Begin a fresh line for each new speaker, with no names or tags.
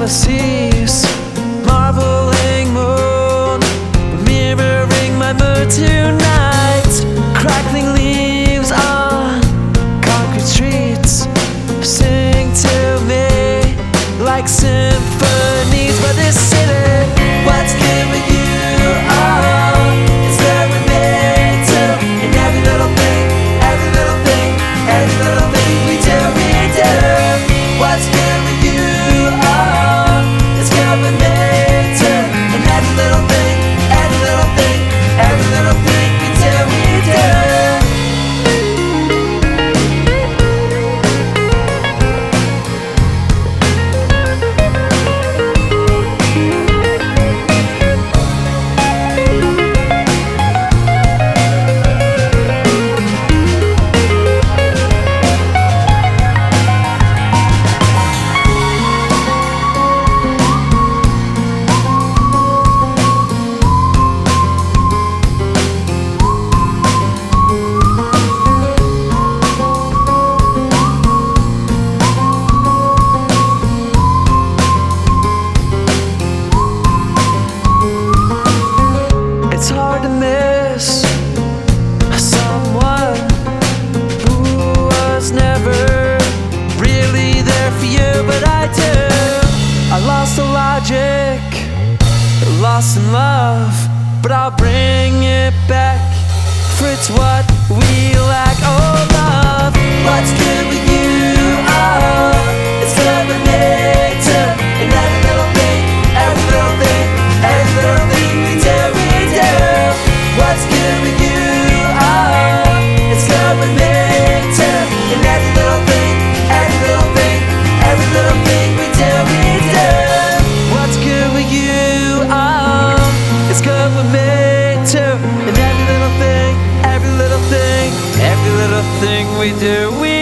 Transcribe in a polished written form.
seas, marveling moon, mirroring my mood tonight. Crackling leaves on concrete streets sing to me like symphonies. But this city, what's giving you all? It's where we made to, and every little thing, every little thing, every little thing we do, we do. What's giving you all? It's where we made to, and every little thing, every little thing, every little thing we do, we do. It's hard to miss someone who was never really there for you, but I do. I lost the logic, lost in love, but I'll bring it back, for it's what we lack. Oh, love, what's good with you? Oh, it's love and nature, and every little thing, every little thing, every little thing we do, we do. What's good with you? Oh, it's love and nature, and every little thing, every little thing, every little thing we do, we do. What's good with you? Oh, it's good with me too, and every little thing, every little thing, every little thing we do, we